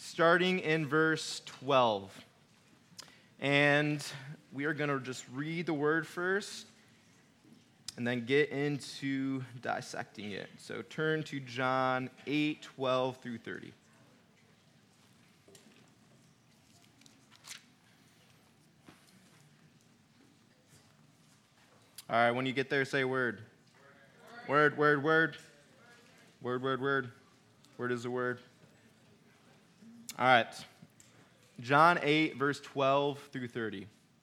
starting in verse 12. And we are going to just read the word first and then get into dissecting it. So turn to John 8:12 through 30. All right, when you get there, say word. Word, word, word. Word, word, word. Word is the word. All right. John 8, verse 12 through 30.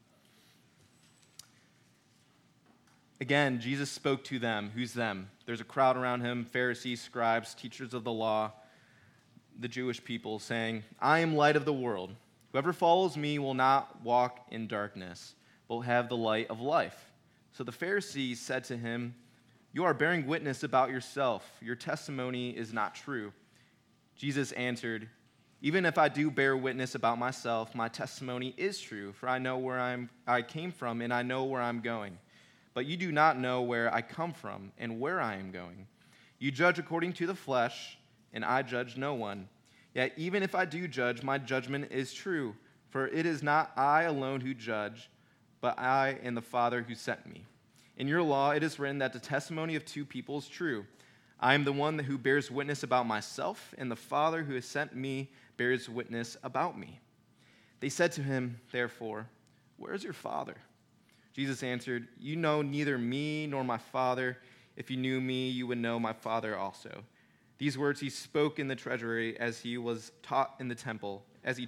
Again, Jesus spoke to them. Who's them? There's a crowd around him, Pharisees, scribes, teachers of the law, the Jewish people, saying, I am light of the world. Whoever follows me will not walk in darkness, but will have the light of life. So the Pharisees said to him, You are bearing witness about yourself. Your testimony is not true. Jesus answered, Even if I do bear witness about myself, my testimony is true, for I know where I came from and I know where I'm going. But you do not know where I come from and where I am going. You judge according to the flesh, and I judge no one. Yet even if I do judge, my judgment is true, for it is not I alone who judge, but I and the Father who sent me. In your law it is written that the testimony of two people is true. I am the one who bears witness about myself, and the Father who has sent me bears witness about me. They said to him, therefore, Where is your Father? Jesus answered, You know neither me nor my Father. If you knew me, you would know my Father also. These words he spoke in the treasury as he taught in the temple.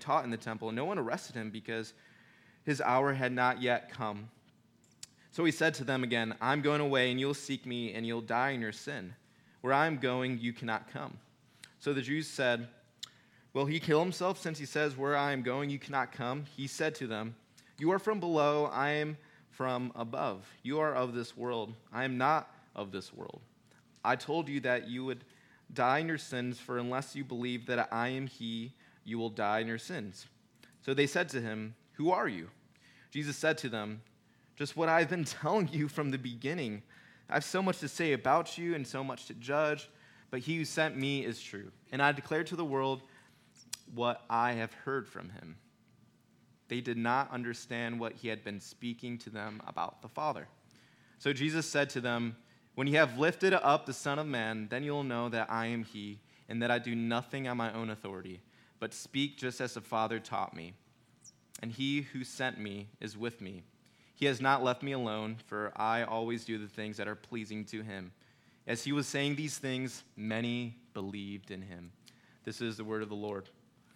No one arrested him because his hour had not yet come. So he said to them again, I'm going away, and you'll seek me, and you'll die in your sin. Where I am going, you cannot come. So the Jews said, Will he kill himself, since he says, Where I am going, you cannot come? He said to them, You are from below, I am from above. You are of this world. I am not of this world. I told you that you would die in your sins, for unless you believe that I am he, you will die in your sins. So they said to him, Who are you? Jesus said to them, Just what I've been telling you from the beginning. I have so much to say about you and so much to judge, but he who sent me is true. And I declare to the world what I have heard from him. They did not understand what he had been speaking to them about the Father. So Jesus said to them, When you have lifted up the Son of Man, then you'll know that I am he, and that I do nothing on my own authority, but speak just as the Father taught me. And he who sent me is with me. He has not left me alone, for I always do the things that are pleasing to him. As he was saying these things, many believed in him. This is the word of the Lord.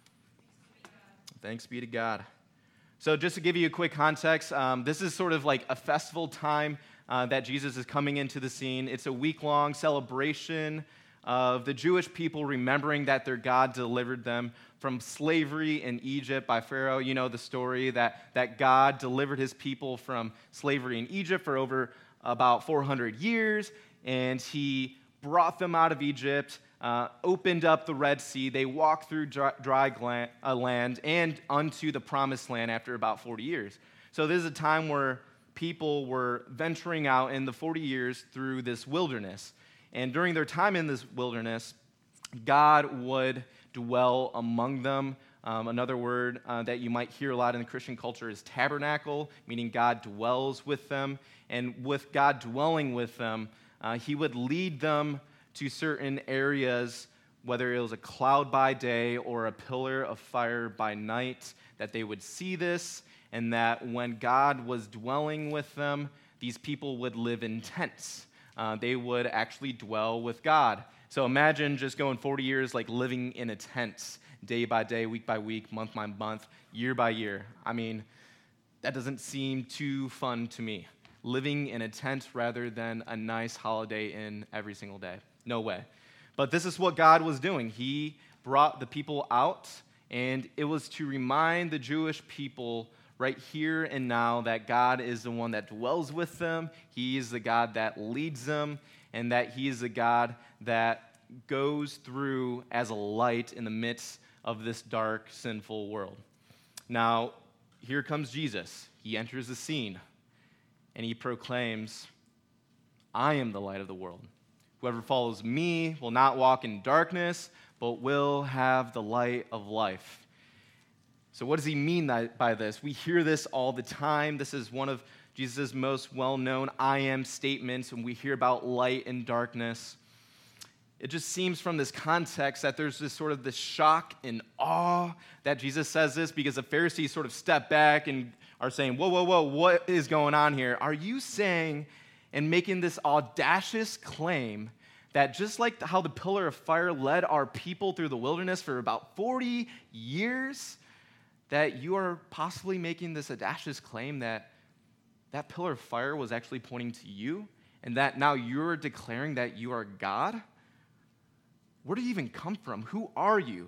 Thanks be to God. So just to give you a quick context, this is sort of like a festival time that Jesus is coming into the scene. It's a week-long celebration of the Jewish people remembering that their God delivered them from slavery in Egypt by Pharaoh. You know the story that God delivered his people from slavery in Egypt for over about 400 years, and he brought them out of Egypt, opened up the Red Sea. They walked through dry land and unto the promised land after about 40 years. So this is a time where people were venturing out in the 40 years through this wilderness. And during their time in this wilderness, God would dwell among them. Another word that you might hear a lot in the Christian culture is tabernacle, meaning God dwells with them. And with God dwelling with them, he would lead them to certain areas, whether it was a cloud by day or a pillar of fire by night, that they would see this, and that when God was dwelling with them, these people would live in tents. They would actually dwell with God. So imagine just going 40 years like living in a tent, day by day, week by week, month by month, year by year. I mean, that doesn't seem too fun to me. Living in a tent rather than a nice Holiday Inn every single day. No way. But this is what God was doing. He brought the people out, and it was to remind the Jewish people right here and now that God is the one that dwells with them. He is the God that leads them, and that he is the God that goes through as a light in the midst of this dark, sinful world. Now, here comes Jesus. He enters the scene, and he proclaims, I am the light of the world. Whoever follows me will not walk in darkness, but will have the light of life. So what does he mean by this? We hear this all the time. This is one of Jesus' most well-known I am statements when we hear about light and darkness. It just seems from this context that there's this shock and awe that Jesus says this, because the Pharisees sort of step back and are saying, whoa, what is going on here? Are you saying and making this audacious claim that just like how the pillar of fire led our people through the wilderness for about 40 years, that you are possibly making this audacious claim that that pillar of fire was actually pointing to you, and that now you're declaring that you are God? Where do you even come from? Who are you?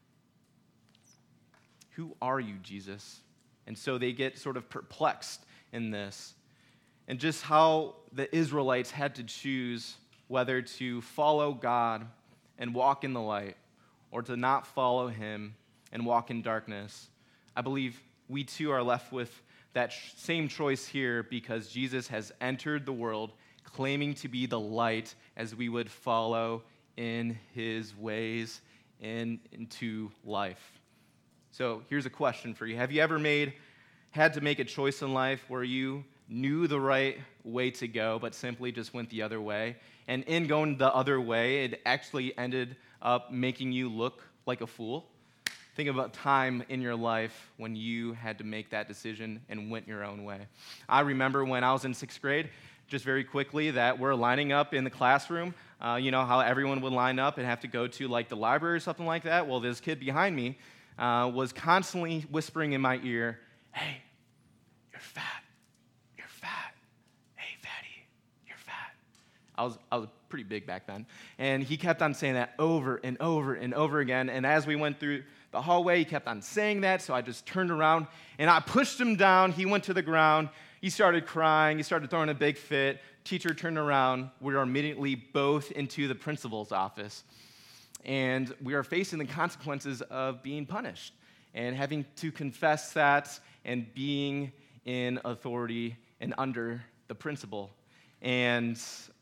Who are you, Jesus? And so they get sort of perplexed in this. And just how the Israelites had to choose whether to follow God and walk in the light, or to not follow him and walk in darkness. I believe we too are left with that same choice here, because Jesus has entered the world claiming to be the light, as we would follow in his ways and into life. So here's a question for you. Have you ever had to make a choice in life where you knew the right way to go, but simply just went the other way? And in going the other way, it actually ended up making you look like a fool? Think about time in your life when you had to make that decision and went your own way. I remember when I was in 6th grade, just very quickly, that we're lining up in the classroom. You know how everyone would line up and have to go to like the library or something like that? Well, this kid behind me was constantly whispering in my ear, "Hey, you're fat. You're fat. Hey, fatty, you're fat." I was pretty big back then. And he kept on saying that over and over and over again. And as we went through the hallway, he kept on saying that, so I just turned around and I pushed him down. He went to the ground. He started crying. He started throwing a big fit. Teacher turned around. We are immediately both into the principal's office. And we are facing the consequences of being punished and having to confess that and being in authority and under the principal. And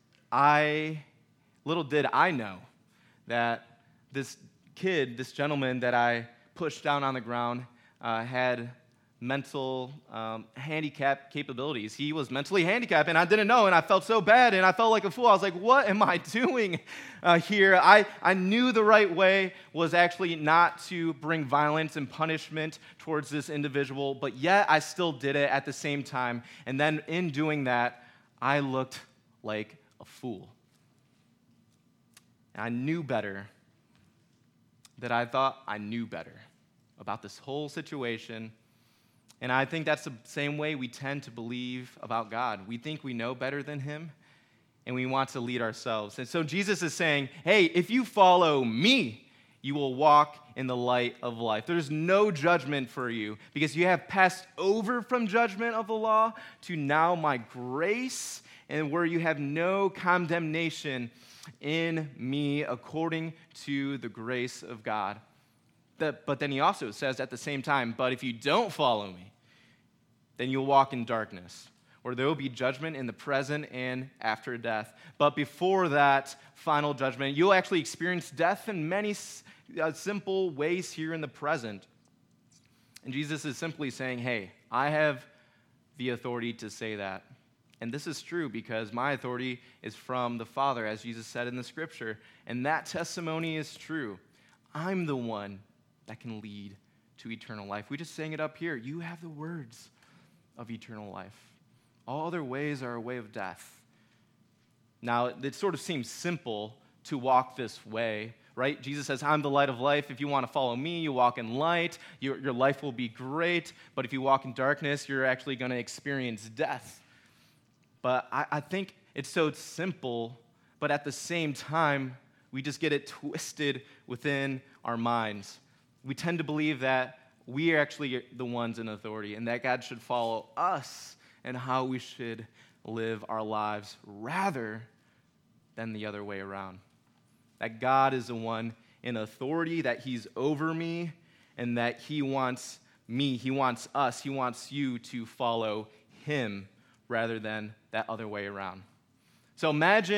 little did I know that this kid, this gentleman that I pushed down on the ground, had mental handicap capabilities. He was mentally handicapped, and I didn't know, and I felt so bad, and I felt like a fool. I was like, what am I doing here? I knew the right way was actually not to bring violence and punishment towards this individual, but yet I still did it at the same time. And then in doing that, I looked like a fool. And I knew better, that I thought I knew better about this whole situation. And I think that's the same way we tend to believe about God. We think we know better than him, and we want to lead ourselves. And so Jesus is saying, hey, if you follow me, you will walk in the light of life. There's no judgment for you, because you have passed over from judgment of the law to now my grace, and where you have no condemnation in me according to the grace of God. But then he also says at the same time, but if you don't follow me, then you'll walk in darkness, or there will be judgment in the present and after death. But before that final judgment, you'll actually experience death in many simple ways here in the present. And Jesus is simply saying, hey, I have the authority to say that. And this is true because my authority is from the Father, as Jesus said in the scripture. And that testimony is true. I'm the one that can lead to eternal life. We just sang it up here. You have the words of eternal life. All other ways are a way of death. Now, it sort of seems simple to walk this way, right? Jesus says, I'm the light of life. If you want to follow me, you walk in light. Your life will be great. But if you walk in darkness, you're actually going to experience death. But I think it's so simple, but at the same time, we just get it twisted within our minds. We tend to believe that we are actually the ones in authority and that God should follow us and how we should live our lives rather than the other way around. That God is the one in authority, that he's over me, and that he wants me, he wants us, he wants you to follow him rather than that other way around. So imagine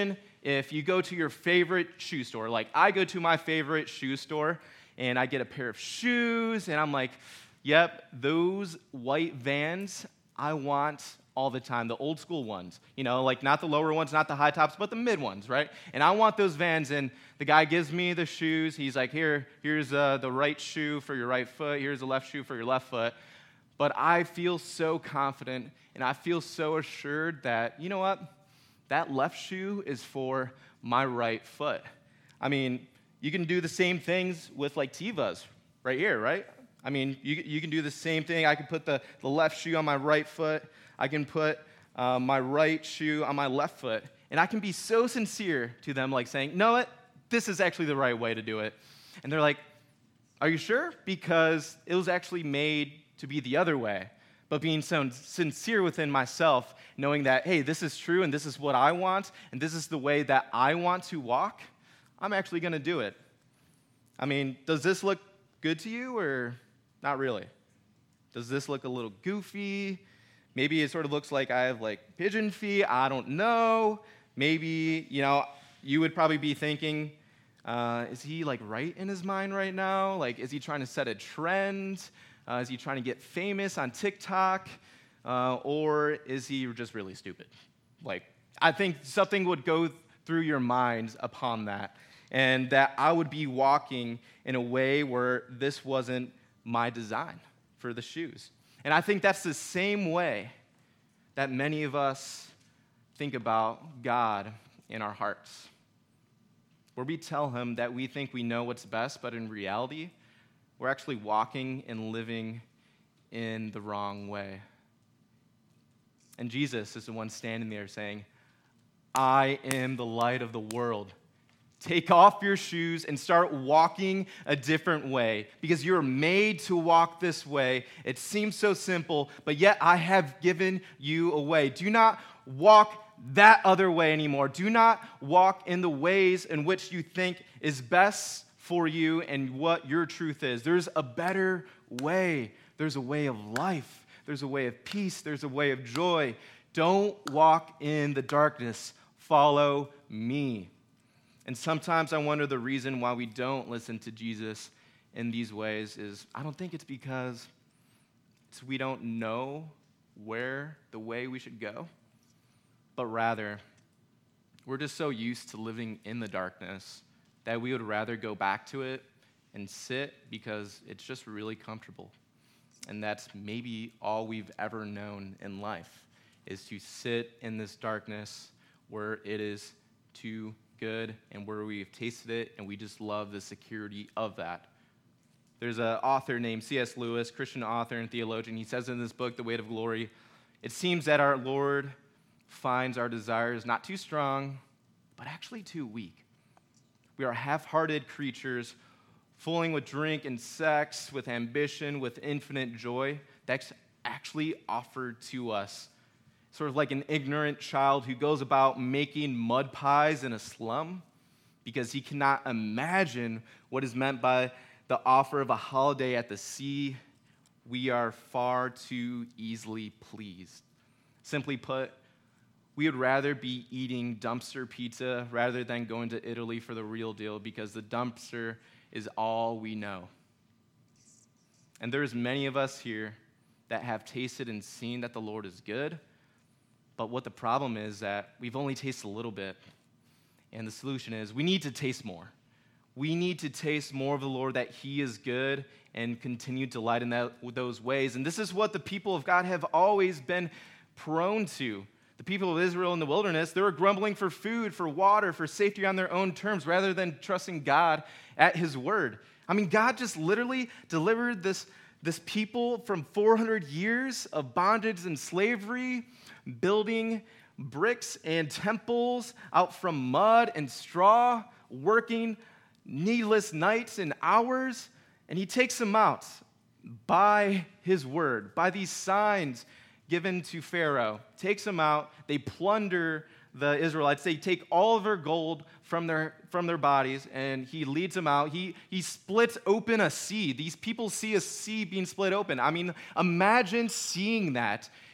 if you go to your favorite shoe store, like I go to my favorite shoe store, and I get a pair of shoes, and I'm like, yep, those white Vans I want all the time, the old school ones, like not the lower ones, not the high tops, but the mid ones, right? And I want those Vans, and the guy gives me the shoes. He's like, here's the right shoe for your right foot, here's the left shoe for your left foot. But I feel so confident, and I feel so assured that, you know what? That left shoe is for my right foot. I mean, you can do the same things with like Tevas right here, right? I mean, you can do the same thing. I can put the left shoe on my right foot. I can put my right shoe on my left foot. And I can be so sincere to them, like saying, no, what? This is actually the right way to do it. And they're like, are you sure? Because it was actually made to be the other way. But being so sincere within myself, knowing that, hey, this is true, and this is what I want, and this is the way that I want to walk, I'm actually going to do it. I mean, does this look good to you, or not really? Does this look a little goofy? Maybe it sort of looks like I have like pigeon feet. I don't know. Maybe, you would probably be thinking, is he like right in his mind right now? Like, is he trying to set a trend? Is he trying to get famous on TikTok? Or is he just really stupid? Like, I think something would go through your minds upon that, and that I would be walking in a way where this wasn't my design for the shoes. And I think that's the same way that many of us think about God in our hearts, where we tell him that we think we know what's best, but in reality, we're actually walking and living in the wrong way. And Jesus is the one standing there saying, I am the light of the world. Take off your shoes and start walking a different way, because you're made to walk this way. It seems so simple, but yet I have given you a way. Do not walk that other way anymore. Do not walk in the ways in which you think is best for you and what your truth is. There's a better way. There's a way of life. There's a way of peace. There's a way of joy. Don't walk in the darkness. Follow me. And sometimes I wonder the reason why we don't listen to Jesus in these ways is I don't think it's because we don't know where the way we should go, but rather we're just so used to living in the darkness that we would rather go back to it and sit because it's just really comfortable. And that's maybe all we've ever known in life, is to sit in this darkness where it is too good and where we've tasted it and we just love the security of that. There's an author named C.S. Lewis, Christian author and theologian. He says in this book, The Weight of Glory, it seems that our Lord finds our desires not too strong, but actually too weak. We are half-hearted creatures, fooling with drink and sex, with ambition, with infinite joy that's actually offered to us. Sort of like an ignorant child who goes about making mud pies in a slum because he cannot imagine what is meant by the offer of a holiday at the sea. We are far too easily pleased. Simply put, we would rather be eating dumpster pizza rather than going to Italy for the real deal, because the dumpster is all we know. And there's many of us here that have tasted and seen that the Lord is good, but what the problem is that we've only tasted a little bit, and the solution is we need to taste more. We need to taste more of the Lord, that he is good, and continue to delight in those ways. And this is what the people of God have always been prone to. The people of Israel in the wilderness, they were grumbling for food, for water, for safety on their own terms, rather than trusting God at his word. I mean, God just literally delivered this people from 400 years of bondage and slavery, building bricks and temples out from mud and straw, working needless nights and hours, and he takes them out by his word, by these signs given to Pharaoh. Takes them out, they plunder the Israelites. They take all of their gold from their bodies, and he leads them out. He splits open a sea. These people see a sea being split open. I mean, imagine seeing that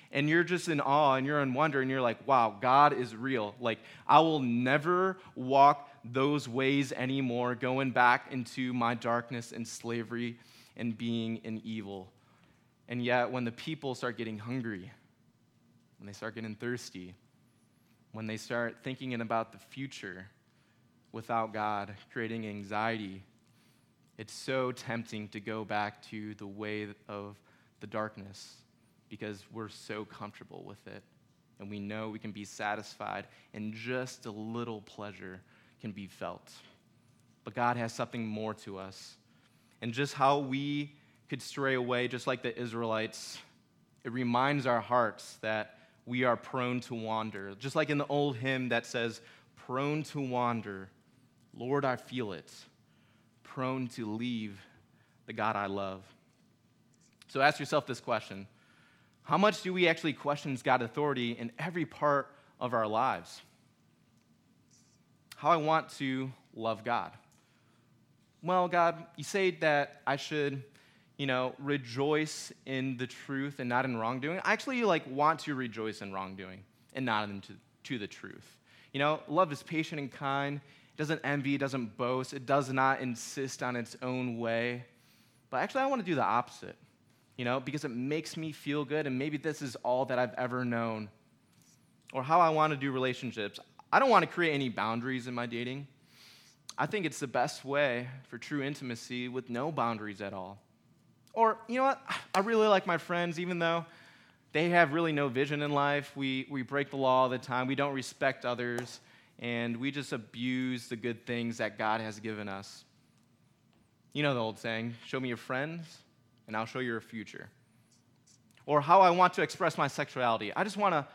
and you're just in awe and you're in wonder and you're like, wow, God is real. Like, I will never walk those ways anymore, going back into my darkness and slavery and being in evil. And yet, when the people start getting hungry, when they start getting thirsty, when they start thinking about the future without God, creating anxiety, it's so tempting to go back to the way of the darkness because we're so comfortable with it. And we know we can be satisfied and just a little pleasure can be felt. But God has something more to us. And just how we could stray away, just like the Israelites, it reminds our hearts that we are prone to wander. Just like in the old hymn that says, prone to wander, Lord, I feel it, prone to leave the God I love. So ask yourself this question. How much do we actually question God's authority in every part of our lives? How I want to love God. Well, God, you say that I should, rejoice in the truth and not in wrongdoing. I actually want to rejoice in wrongdoing and not into the truth. Love is patient and kind. It doesn't envy, it doesn't boast, it does not insist on its own way. But actually, I want to do the opposite, because it makes me feel good, and maybe this is all that I've ever known. Or how I want to do relationships. I don't want to create any boundaries in my dating. I think it's the best way for true intimacy with no boundaries at all. Or, you know what? I really like my friends, even though they have really no vision in life. We break the law all the time. We don't respect others. And we just abuse the good things that God has given us. You know the old saying, show me your friends, and I'll show you your future. Or how I want to express my sexuality. I just want to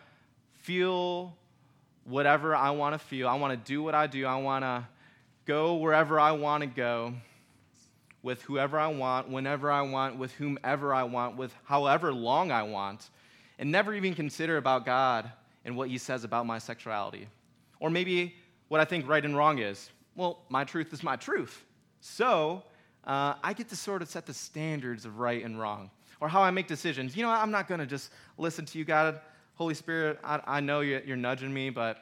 feel whatever I want to feel. I want to do what I do. I want to go wherever I want to go, with whoever I want, whenever I want, with whomever I want, with however long I want, and never even consider about God and what he says about my sexuality. Or maybe what I think right and wrong is. Well, my truth is my truth. So I get to sort of set the standards of right and wrong. Or how I make decisions. I'm not going to just listen to you, God. Holy Spirit, I know you're nudging me, but,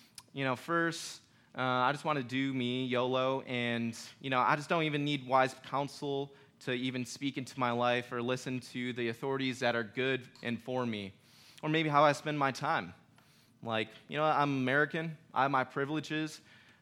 first, I just want to do me, YOLO, and, I just don't even need wise counsel to even speak into my life or listen to the authorities that are good and for me. Or maybe how I spend my time. Like, I'm American. I have my privileges.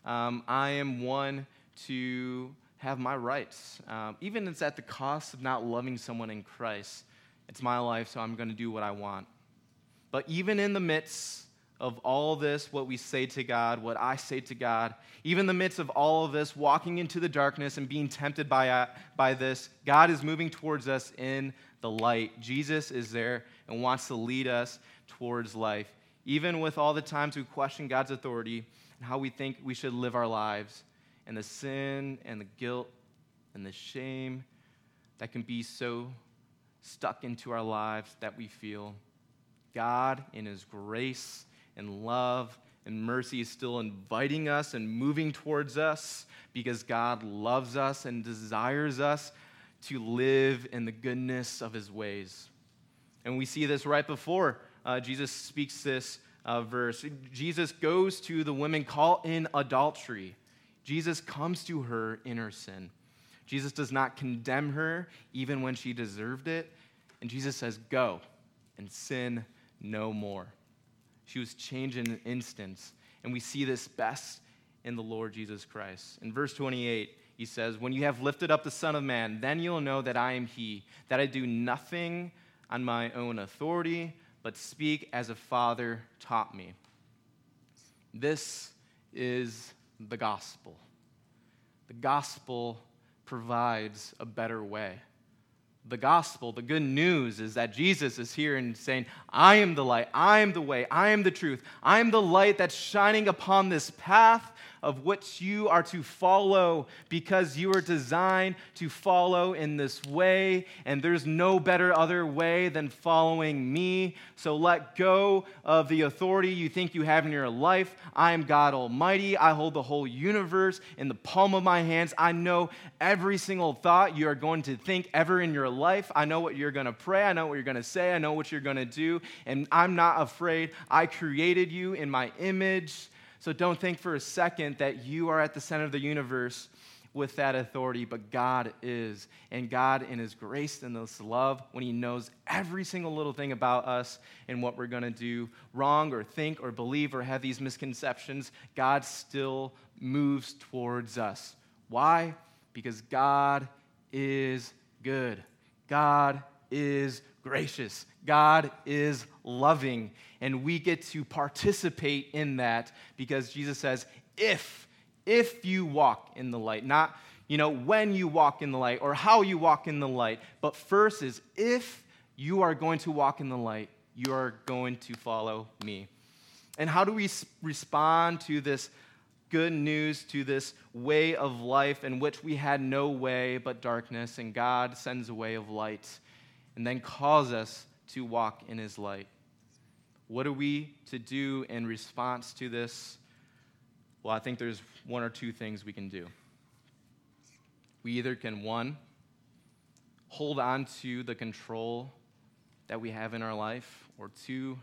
I am one to have my rights. Even if it's at the cost of not loving someone in Christ. It's my life, so I'm going to do what I want. But even in the midst of all this, what we say to God, what I say to God, even in the midst of all of this, walking into the darkness and being tempted by this, God is moving towards us in the light. Jesus is there and wants to lead us towards life. Even with all the times we question God's authority and how we think we should live our lives, and the sin and the guilt and the shame that can be so stuck into our lives that we feel, God, in his grace and love and mercy, is still inviting us and moving towards us because God loves us and desires us to live in the goodness of his ways. And we see this right before Jesus speaks this verse. Jesus goes to the woman caught in adultery. Jesus comes to her in her sin. Jesus does not condemn her even when she deserved it. And Jesus says, go and sin no more. She was changed in an instant. And we see this best in the Lord Jesus Christ. In verse 28, he says, when you have lifted up the Son of Man, then you'll know that I am he, that I do nothing on my own authority, but speak as a Father taught me. This is the gospel. The gospel provides a better way. The gospel, the good news, is that Jesus is here and saying, I am the light, I am the way, I am the truth, I am the light that's shining upon this path of which you are to follow, because you are designed to follow in this way, and there's no better other way than following me. So let go of the authority you think you have in your life. I am God Almighty. I hold the whole universe in the palm of my hands. I know every single thought you are going to think ever in your life. I know what you're going to pray. I know what you're going to say. I know what you're going to do, and I'm not afraid. I created you in my image. So don't think for a second that you are at the center of the universe with that authority, but God is. And God, in his grace and this love, when he knows every single little thing about us and what we're going to do wrong or think or believe or have these misconceptions, God still moves towards us. Why? Because God is good. God is gracious. God is loving. And we get to participate in that because Jesus says, if you walk in the light, not, when you walk in the light or how you walk in the light, but first is if you are going to walk in the light, you are going to follow me. And how do we respond to this good news, to this way of life in which we had no way but darkness, and God sends a way of light and then calls us to walk in his light? What are we to do in response to this? Well, I think there's one or two things we can do. We either can, one, hold on to the control that we have in our life, or two,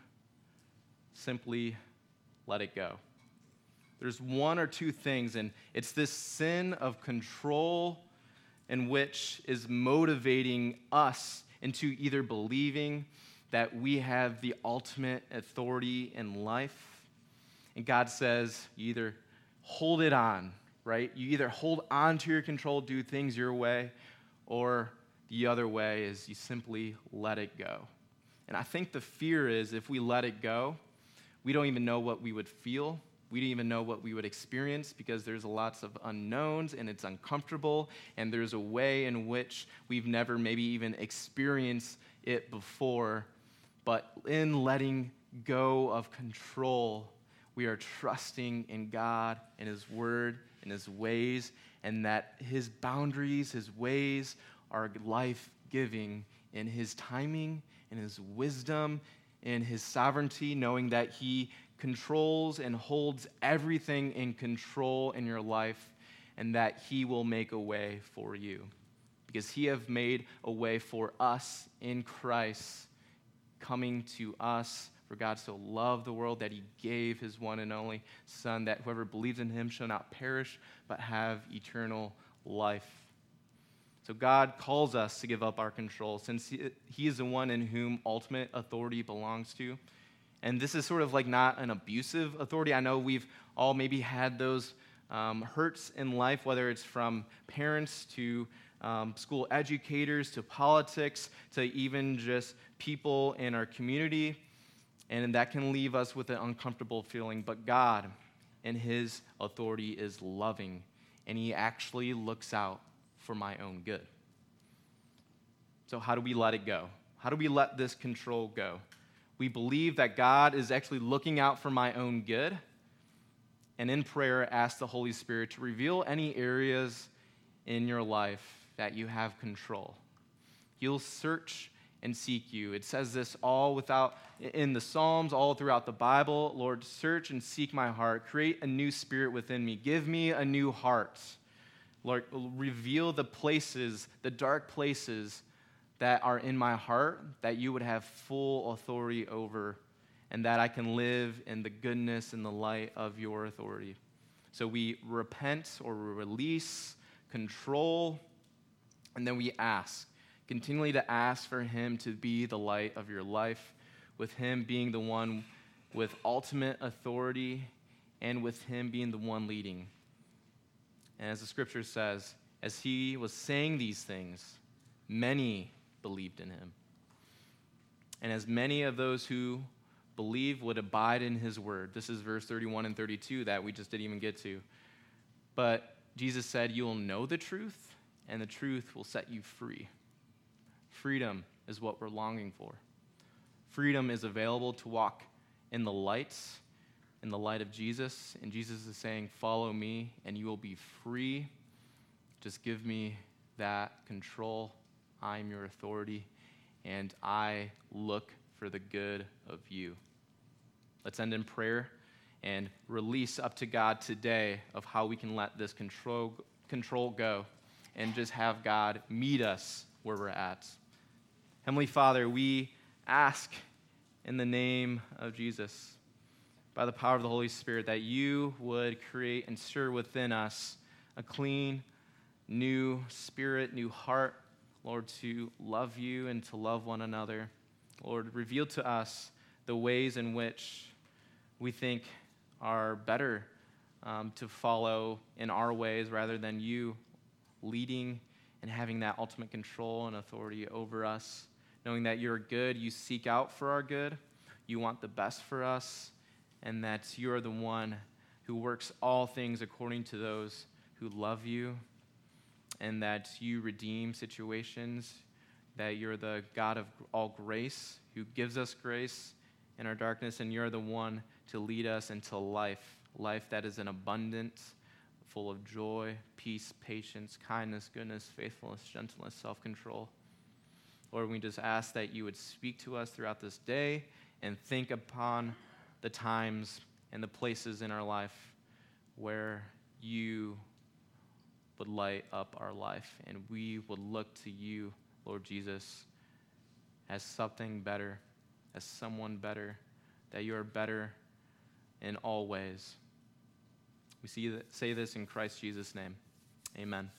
simply let it go. There's one or two things, and it's this sin of control in which is motivating us into either believing that we have the ultimate authority in life. And God says, you either hold it on, right? You either hold on to your control, do things your way, or the other way is you simply let it go. And I think the fear is if we let it go, we don't even know what we would feel. We don't even know what we would experience because there's lots of unknowns and it's uncomfortable, and there's a way in which we've never maybe even experienced it before. But in letting go of control, we are trusting in God and his word and his ways, and that his boundaries, his ways are life-giving in his timing, in his wisdom, in his sovereignty, knowing that he controls and holds everything in control in your life, and that he will make a way for you. Because he have made a way for us in Christ, coming to us, for God so loved the world that he gave his one and only Son, that whoever believes in him shall not perish, but have eternal life. So God calls us to give up our control, since he is the one in whom ultimate authority belongs to. And this is sort of like not an abusive authority. I know we've all maybe had those hurts in life, whether it's from parents to school educators to politics to even just people in our community. And that can leave us with an uncomfortable feeling. But God, in his authority, is loving, and he actually looks out for my own good. So how do we let it go? How do we let this control go? We believe that God is actually looking out for my own good, and in prayer, ask the Holy Spirit to reveal any areas in your life that you have control. He'll search and seek you. It says this all in the Psalms, all throughout the Bible. Lord, search and seek my heart. Create a new spirit within me. Give me a new heart. Lord, reveal the places, the dark places that are in my heart that you would have full authority over, and that I can live in the goodness and the light of your authority. So we repent or release control, and then we ask, continually to ask for him to be the light of your life, with him being the one with ultimate authority, and with him being the one leading. And as the scripture says, as he was saying these things, many believed in him. And as many of those who believe would abide in his word. This is verse 31 and 32 that we just didn't even get to. But Jesus said, you will know the truth, and the truth will set you free. Freedom is what we're longing for. Freedom is available to walk in the lights, in the light of Jesus. And Jesus is saying, follow me and you will be free. Just give me that control. I'm your authority, and I look for the good of you. Let's end in prayer and release up to God today of how we can let this control go and just have God meet us where we're at. Heavenly Father, we ask in the name of Jesus, by the power of the Holy Spirit, that you would create and stir within us a clean, new spirit, new heart, Lord, to love you and to love one another. Lord, reveal to us the ways in which we think are better to follow in our ways rather than you leading and having that ultimate control and authority over us. Knowing that you're good, you seek out for our good, you want the best for us, and that you are the one who works all things according to those who love you, and that you redeem situations, that you're the God of all grace, who gives us grace in our darkness, and you're the one to lead us into life that is an abundance, full of joy, peace, patience, kindness, goodness, faithfulness, gentleness, self-control. Lord, we just ask that you would speak to us throughout this day and think upon the times and the places in our life where you would light up our life, and we would look to you, Lord Jesus, as something better, as someone better, that you are better in all ways. We say this in Christ Jesus' name. Amen.